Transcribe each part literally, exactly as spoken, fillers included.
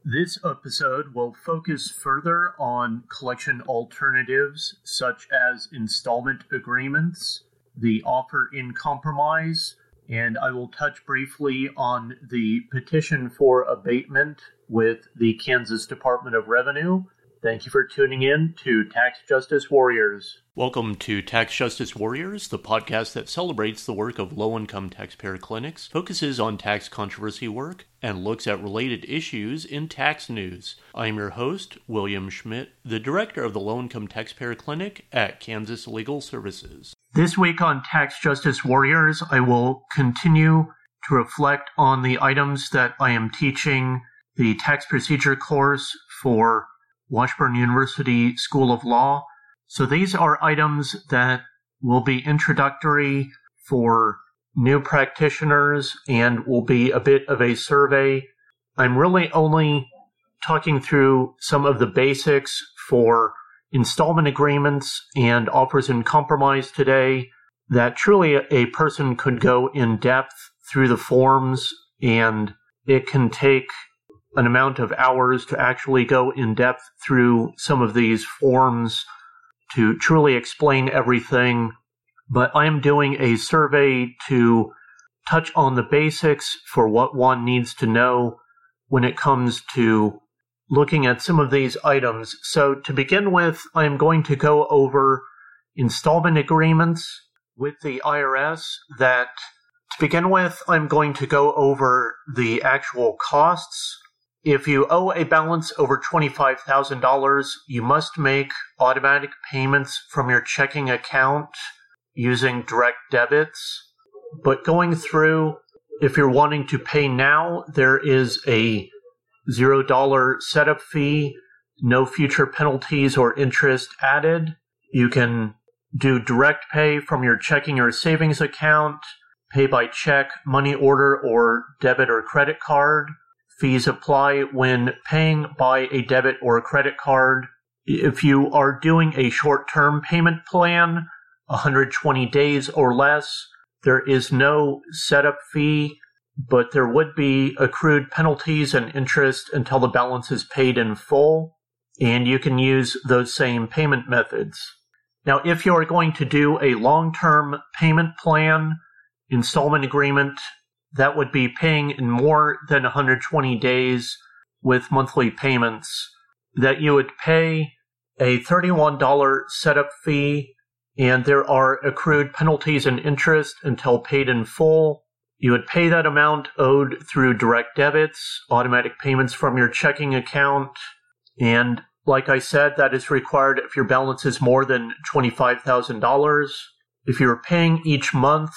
This episode will focus further on collection alternatives such as installment agreements, the offer in compromise, and I will touch briefly on the petition for abatement with the Kansas Department of Revenue. Thank you for tuning in to Tax Justice Warriors. Welcome to Tax Justice Warriors, the podcast that celebrates the work of low-income taxpayer clinics, focuses on tax controversy work, and looks at related issues in tax news. I am your host, William Schmidt, the director of the Low-Income Taxpayer Clinic at Kansas Legal Services. This week on Tax Justice Warriors, I will continue to reflect on the items that I am teaching the tax procedure course for Washburn University School of Law. So these are items that will be introductory for new practitioners and will be a bit of a survey. I'm really only talking through some of the basics for installment agreements and offers in compromise today that truly a person could go in depth through the forms, and it can take an amount of hours to actually go in depth through some of these forms to truly explain everything. But I am doing a survey to touch on the basics for what one needs to know when it comes to looking at some of these items. So to begin with, I am going to go over installment agreements with the I R S that, to begin with, I'm going to go over the actual costs. If you owe a balance over twenty-five thousand dollars, you must make automatic payments from your checking account using direct debits. But going through, if you're wanting to pay now, there is a zero dollar setup fee, no future penalties or interest added. You can do direct pay from your checking or savings account, pay by check, money order, or debit or credit card. Fees apply when paying by a debit or a credit card. If you are doing a short-term payment plan, one hundred twenty days or less, there is no setup fee, but there would be accrued penalties and interest until the balance is paid in full, and you can use those same payment methods. Now, if you are going to do a long-term payment plan, installment agreement, that would be paying in more than one hundred twenty days with monthly payments, that you would pay a thirty-one dollar setup fee, and there are accrued penalties and interest until paid in full. You would pay that amount owed through direct debits, automatic payments from your checking account, and like I said, that is required if your balance is more than twenty-five thousand dollars. If you're paying each month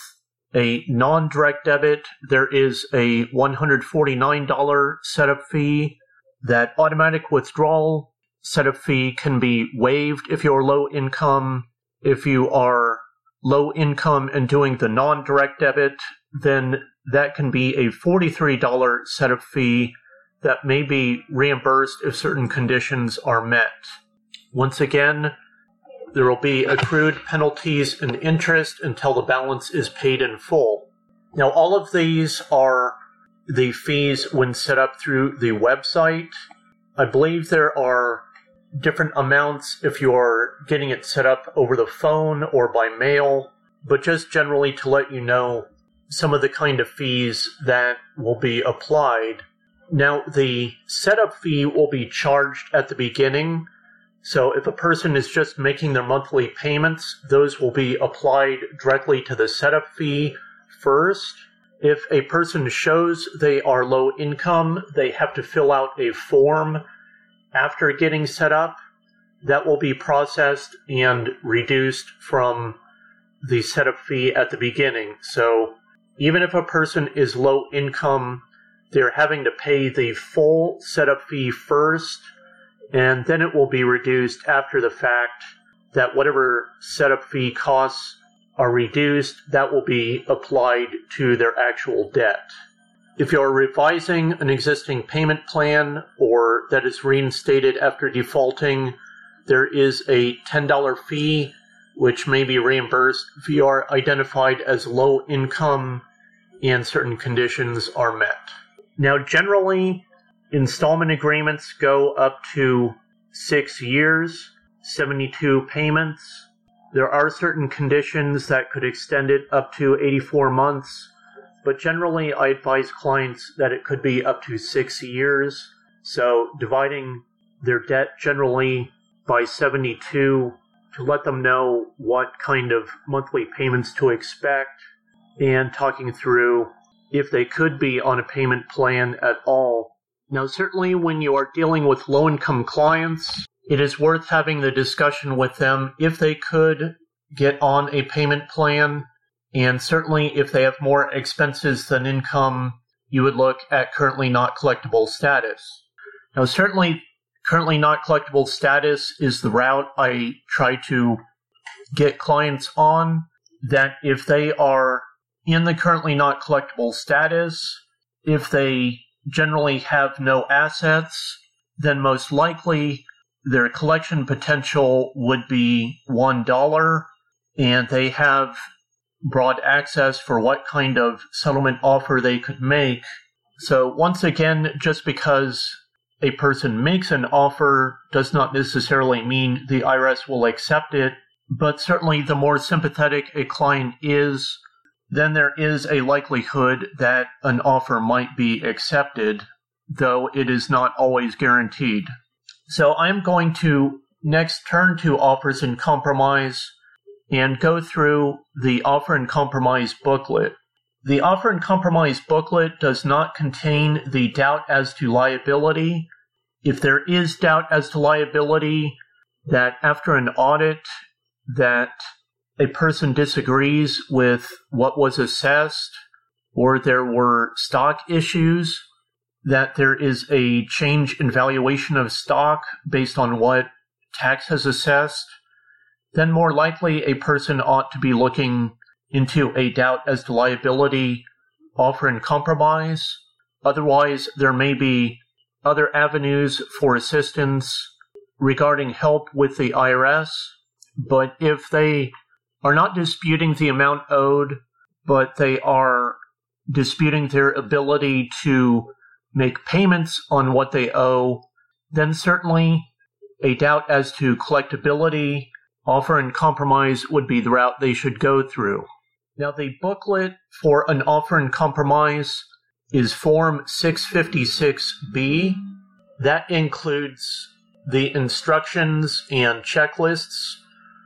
a non-direct debit, there is a one hundred forty-nine dollar setup fee. That automatic withdrawal setup fee can be waived if you're low income. If you are low income and doing the non-direct debit, then that can be a forty-three dollar setup fee that may be reimbursed if certain conditions are met. Once again, there will be accrued penalties and interest until the balance is paid in full. Now, all of these are the fees when set up through the website. I believe there are different amounts if you're getting it set up over the phone or by mail, but just generally to let you know some of the kind of fees that will be applied. Now, the setup fee will be charged at the beginning. So if a person is just making their monthly payments, those will be applied directly to the setup fee first. If a person shows they are low income, they have to fill out a form after getting set up. That will be processed and reduced from the setup fee at the beginning. So even if a person is low income, they're having to pay the full setup fee first, and then it will be reduced after the fact. That whatever setup fee costs are reduced, that will be applied to their actual debt. If you're revising an existing payment plan or that is reinstated after defaulting, there is a ten dollar fee which may be reimbursed if you are identified as low income and certain conditions are met. Now, generally, Installment agreements go up to six years, seventy-two payments. There are certain conditions that could extend it up to eighty-four months, but generally I advise clients that it could be up to six years. So dividing their debt generally by seventy-two to let them know what kind of monthly payments to expect, and talking through if they could be on a payment plan at all. Now, certainly when you are dealing with low-income clients, it is worth having the discussion with them if they could get on a payment plan, and certainly if they have more expenses than income, you would look at currently not collectible status. Now, certainly currently not collectible status is the route I try to get clients on, that if they are in the currently not collectible status, if they generally have no assets, then most likely their collection potential would be one dollar, and they have broad access for what kind of settlement offer they could make. So once again, just because a person makes an offer does not necessarily mean the I R S will accept it, but certainly the more sympathetic a client is, then there is a likelihood that an offer might be accepted, though it is not always guaranteed. So I'm going to next turn to offers in compromise and go through the offer in compromise booklet. The offer in compromise booklet does not contain the doubt as to liability. If there is doubt as to liability, that after an audit that a person disagrees with what was assessed, or there were stock issues, that there is a change in valuation of stock based on what tax has assessed, then more likely a person ought to be looking into a doubt as to liability offer in compromise. Otherwise, there may be other avenues for assistance regarding help with the I R S, but if they are not disputing the amount owed, but they are disputing their ability to make payments on what they owe, then certainly a doubt as to collectability, offer in compromise would be the route they should go through. Now, the booklet for an offer in compromise is Form six fifty-six B. That includes the instructions and checklists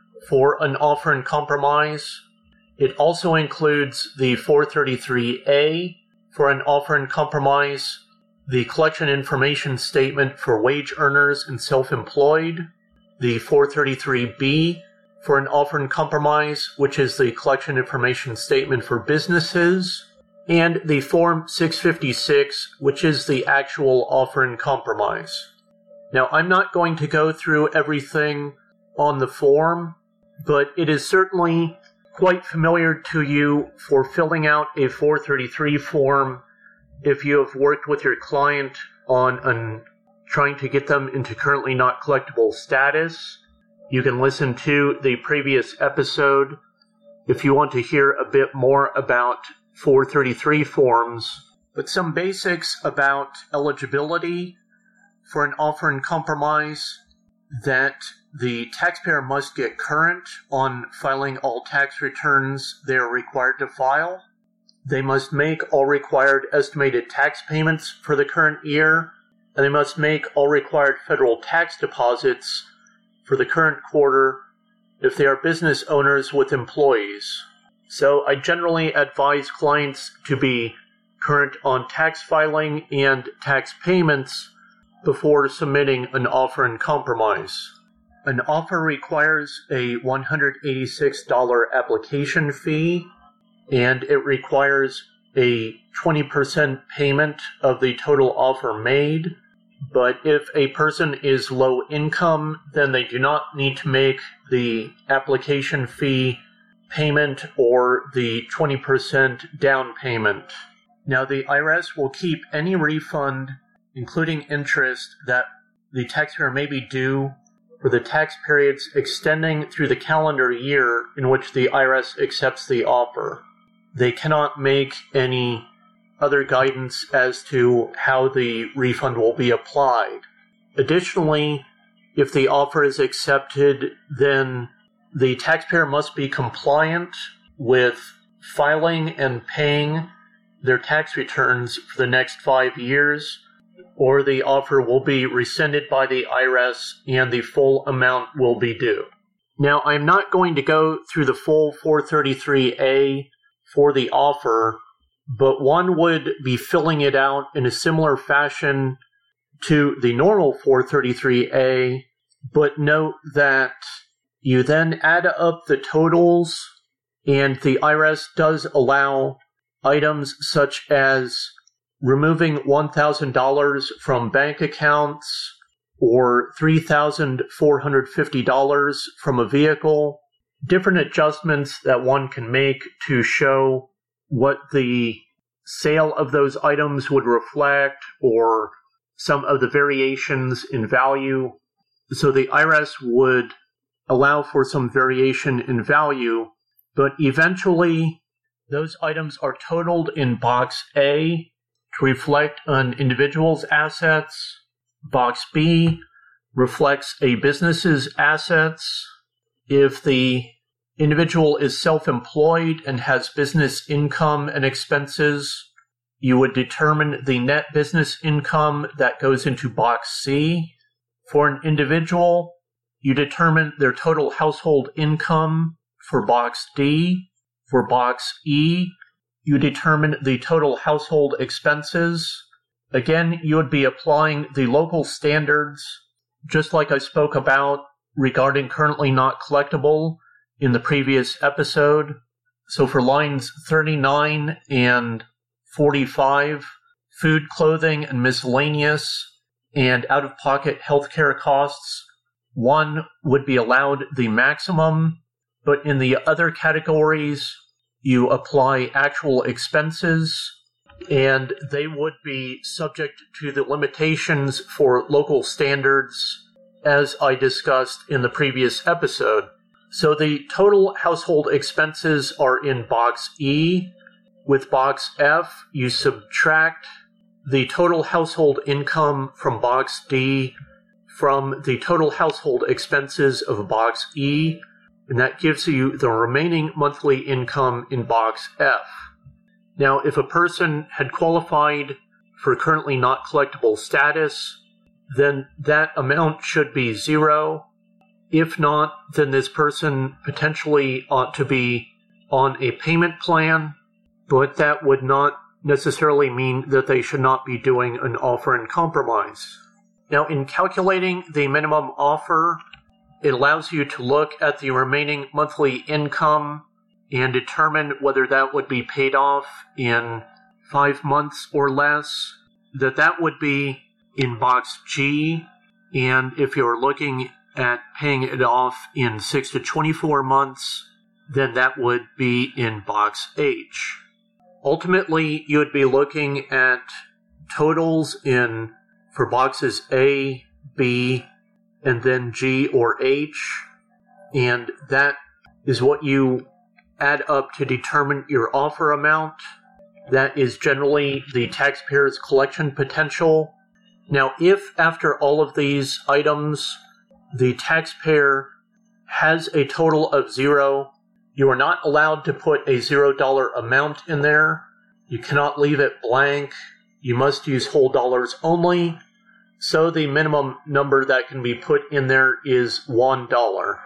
for an offer in compromise. It also includes the four thirty-three A for an offer in compromise, the collection information statement for wage earners and self-employed, the four thirty-three B for an offer in compromise, which is the collection information statement for businesses, and the Form six fifty-six, which is the actual offer in compromise. Now, I'm not going to go through everything on the form, but it is certainly quite familiar to you for filling out a four thirty-three form if you have worked with your client on an, trying to get them into currently not collectible status. You can listen to the previous episode if you want to hear a bit more about four thirty-three forms. But some basics about eligibility for an offer in compromise: that the taxpayer must get current on filing all tax returns they are required to file. They must make all required estimated tax payments for the current year, and they must make all required federal tax deposits for the current quarter if they are business owners with employees. So I generally advise clients to be current on tax filing and tax payments before submitting an offer in compromise. An offer requires a one hundred eighty-six dollars application fee, and it requires a twenty percent payment of the total offer made. But if a person is low income, then they do not need to make the application fee payment or the twenty percent down payment. Now, the I R S will keep any refund, including interest, that the taxpayer may be due for the tax periods extending through the calendar year in which the I R S accepts the offer. They cannot make any other guidance as to how the refund will be applied. Additionally, if the offer is accepted, then the taxpayer must be compliant with filing and paying their tax returns for the next five years, or the offer will be rescinded by the I R S and the full amount will be due. Now, I'm not going to go through the full four thirty-three A for the offer, but one would be filling it out in a similar fashion to the normal four thirty-three A, but note that you then add up the totals, and the I R S does allow items such as removing one thousand dollars from bank accounts or three thousand four hundred fifty dollars from a vehicle, different adjustments that one can make to show what the sale of those items would reflect or some of the variations in value. So the I R S would allow for some variation in value, but eventually those items are totaled in Box A to reflect an individual's assets. Box B reflects a business's assets. If the individual is self-employed and has business income and expenses, you would determine the net business income that goes into Box C. For an individual, you determine their total household income for Box D. For Box E, you determine the total household expenses. Again, you would be applying the local standards, just like I spoke about regarding currently not collectible in the previous episode. So for lines thirty-nine and forty-five, food, clothing, and miscellaneous, and out-of-pocket healthcare costs, one would be allowed the maximum, but in the other categories, you apply actual expenses, and they would be subject to the limitations for local standards, as I discussed in the previous episode. So the total household expenses are in Box E. With Box F, you subtract the total household income from Box D from the total household expenses of Box E, and that gives you the remaining monthly income in Box F. Now, if a person had qualified for currently not collectible status, then that amount should be zero. If not, then this person potentially ought to be on a payment plan, but that would not necessarily mean that they should not be doing an offer in compromise. Now, in calculating the minimum offer, it allows you to look at the remaining monthly income and determine whether that would be paid off in five months or less. That that would be in Box G, and if you're looking at paying it off in six to twenty-four months, then that would be in Box H. Ultimately, you would be looking at totals in for boxes A, B, and then G or H, and that is what you add up to determine your offer amount. That is generally the taxpayer's collection potential. Now, if after all of these items, the taxpayer has a total of zero, you are not allowed to put a zero dollar amount in there. You cannot leave it blank. You must use whole dollars only. So the minimum number that can be put in there is one dollar.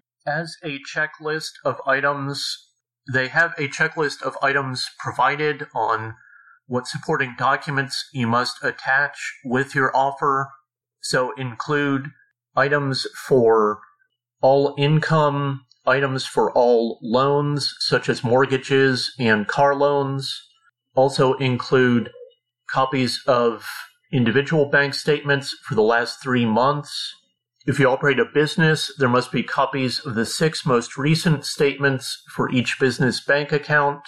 As a checklist of items, they have a checklist of items provided on what supporting documents you must attach with your offer. So include items for all income, items for all loans, such as mortgages and car loans. Also include copies of individual bank statements for the last three months. If you operate a business, there must be copies of the six most recent statements for each business bank account.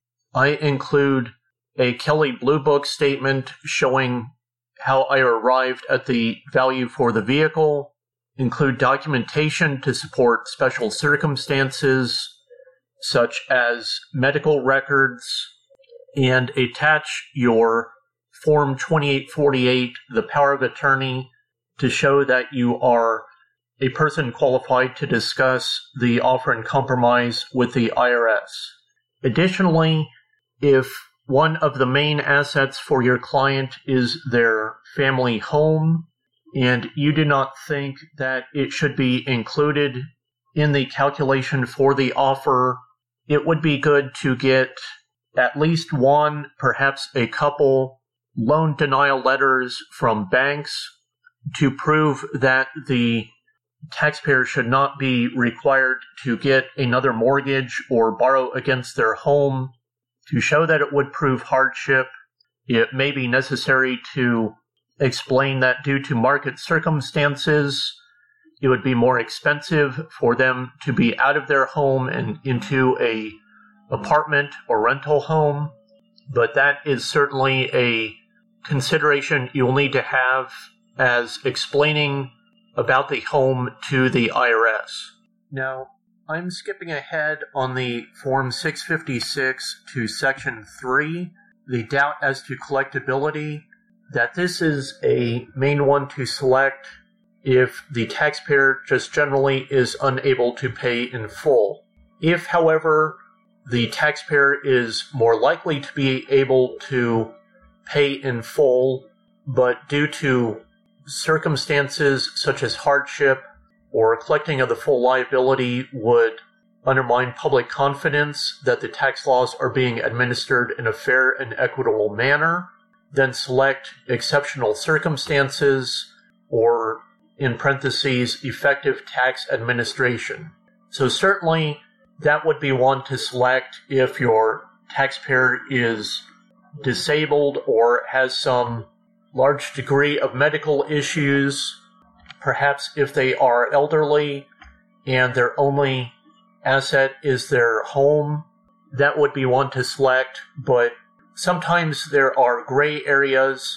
I include a Kelley Blue Book statement showing how I arrived at the value for the vehicle. Include documentation to support special circumstances, such as medical records, and attach your Form twenty-eight forty-eight, the power of attorney, to show that you are a person qualified to discuss the offer and compromise with the I R S. Additionally, if one of the main assets for your client is their family home, and you do not think that it should be included in the calculation for the offer, it would be good to get at least one, perhaps a couple, loan denial letters from banks to prove that the taxpayer should not be required to get another mortgage or borrow against their home, to show that it would prove hardship. It may be necessary to explain that due to market circumstances, it would be more expensive for them to be out of their home and into a apartment or rental home, but that is certainly a consideration you'll need to have as explaining about the home to the I R S. Now, I'm skipping ahead on the Form six fifty-six to Section three, the doubt as to collectability, that this is a main one to select if the taxpayer just generally is unable to pay in full. If, however, the taxpayer is more likely to be able to pay in full, but due to circumstances such as hardship or collecting of the full liability would undermine public confidence that the tax laws are being administered in a fair and equitable manner, then select exceptional circumstances, or in parentheses, effective tax administration. So certainly that would be one to select if your taxpayer is disabled or has some large degree of medical issues, perhaps if they are elderly and their only asset is their home, that would be one to select. But sometimes there are gray areas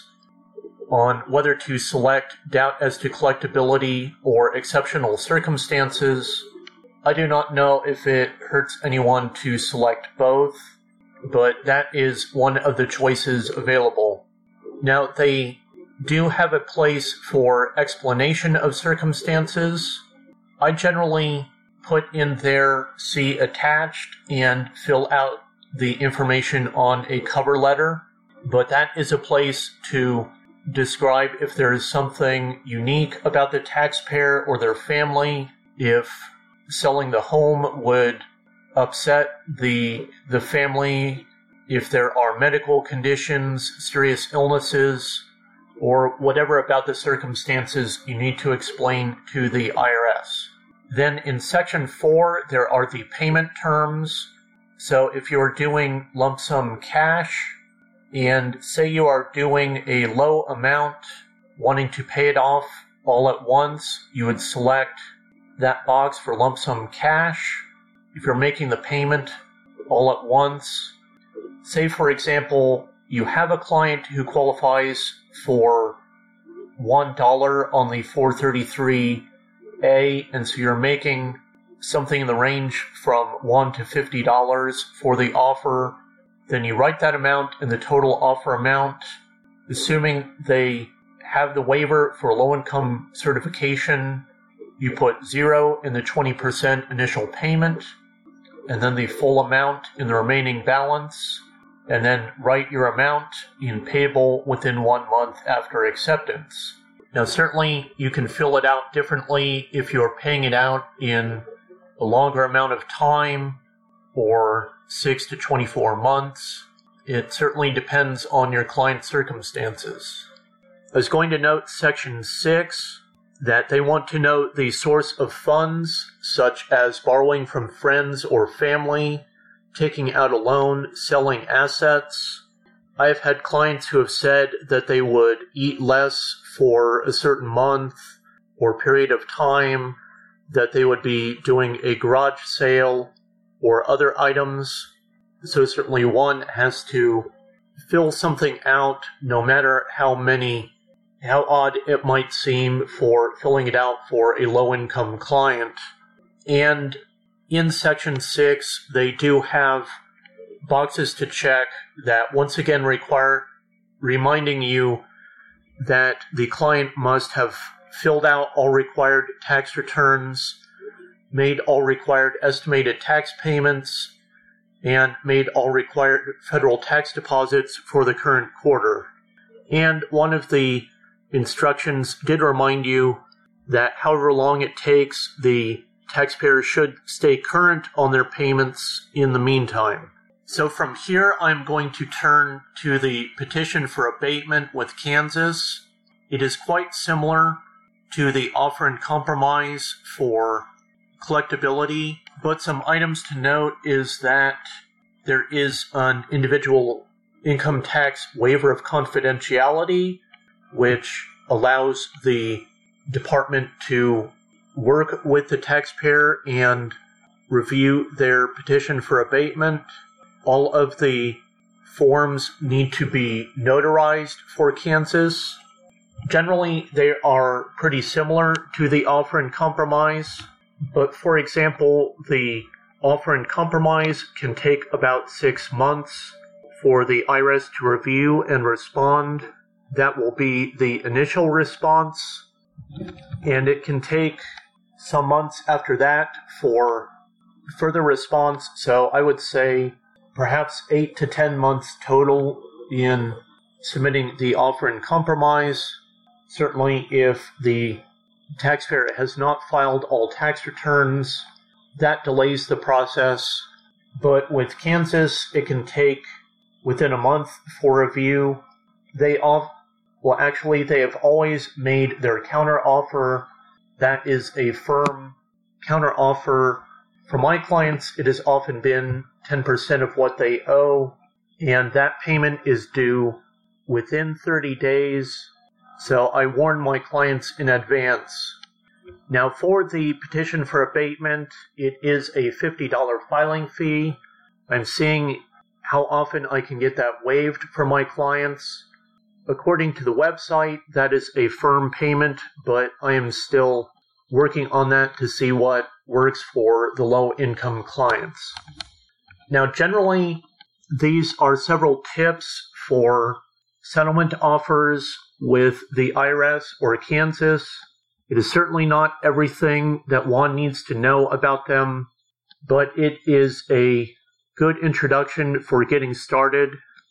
on whether to select doubt as to collectability or exceptional circumstances. I do not know if it hurts anyone to select both, but that is one of the choices available. Now, they do have a place for explanation of circumstances. I generally put in there see attached and fill out the information on a cover letter, but that is a place to describe if there is something unique about the taxpayer or their family, if selling the home would upset the the family, if there are medical conditions, serious illnesses, or whatever about the circumstances you need to explain to the I R S. Then in Section four, there are the payment terms. So if you're doing lump sum cash, and say you are doing a low amount, wanting to pay it off all at once, you would select that box for lump sum cash. If you're making the payment all at once, say for example, you have a client who qualifies for one dollar on the four thirty-three A, and so you're making something in the range from one to fifty dollars for the offer, then you write that amount in the total offer amount, assuming they have the waiver for low-income certification. You put zero in the twenty percent initial payment, and then the full amount in the remaining balance, and then write your amount in payable within one month after acceptance. Now, certainly you can fill it out differently if you're paying it out in a longer amount of time or six to twenty-four months. It certainly depends on your client's circumstances. I was going to note Section six, that they want to know the source of funds, such as borrowing from friends or family, taking out a loan, selling assets. I have had clients who have said that they would eat less for a certain month or period of time, that they would be doing a garage sale or other items. So certainly one has to fill something out, no matter how many, how odd it might seem for filling it out for a low-income client. And in Section six, they do have boxes to check that once again require reminding you that the client must have filled out all required tax returns, made all required estimated tax payments, and made all required federal tax deposits for the current quarter. And one of the instructions did remind you that however long it takes, the taxpayer should stay current on their payments in the meantime. So from here, I'm going to turn to the petition for abatement with Kansas. It is quite similar to the offer in compromise for collectability, but some items to note is that there is an individual income tax waiver of confidentiality, which allows the department to work with the taxpayer and review their petition for abatement. All of the forms need to be notarized for Kansas. Generally, they are pretty similar to the offer in compromise, but for example, the offer in compromise can take about six months for the I R S to review and respond. That will be the initial response, and it can take some months after that for further response. So I would say perhaps eight to ten months total in submitting the offer in compromise. Certainly if the taxpayer has not filed all tax returns, that delays the process. But with Kansas, it can take within a month for review. They all, well, actually, they have always made their counteroffer. That is a firm counteroffer. For my clients, it has often been ten percent of what they owe, and that payment is due within thirty days. So I warn my clients in advance. Now, for the petition for abatement, it is a fifty dollars filing fee. I'm seeing how often I can get that waived for my clients. According to the website, that is a firm payment, but I am still working on that to see what works for the low-income clients. Now, generally, these are several tips for settlement offers with the I R S or Kansas. It is certainly not everything that one needs to know about them, but it is a good introduction for getting started.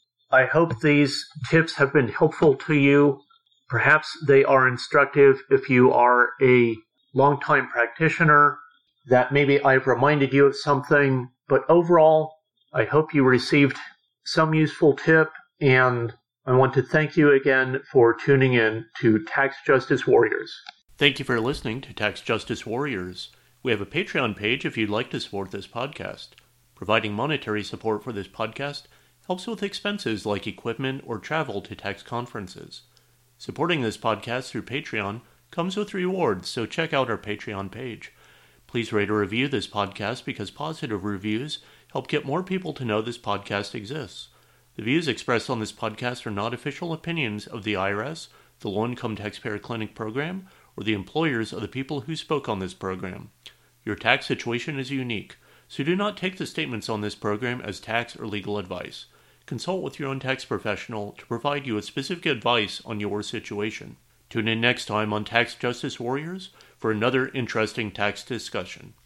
I hope these tips have been helpful to you. Perhaps they are instructive if you are a longtime practitioner, that maybe I've reminded you of something, but overall, I hope you received some useful tip, and I want to thank you again for tuning in to Tax Justice Warriors. Thank you for listening to Tax Justice Warriors. We have a Patreon page if you'd like to support this podcast. Providing monetary support for this podcast helps with expenses like equipment or travel to tax conferences. Supporting this podcast through Patreon comes with rewards, so check out our Patreon page. Please rate or review this podcast because positive reviews help get more people to know this podcast exists. The views expressed on this podcast are not official opinions of the I R S, the Low Income Taxpayer Clinic program, or the employers of the people who spoke on this program. Your tax situation is unique, so do not take the statements on this program as tax or legal advice. Consult with your own tax professional to provide you with specific advice on your situation. Tune in next time on Tax Justice Warriors for another interesting tax discussion.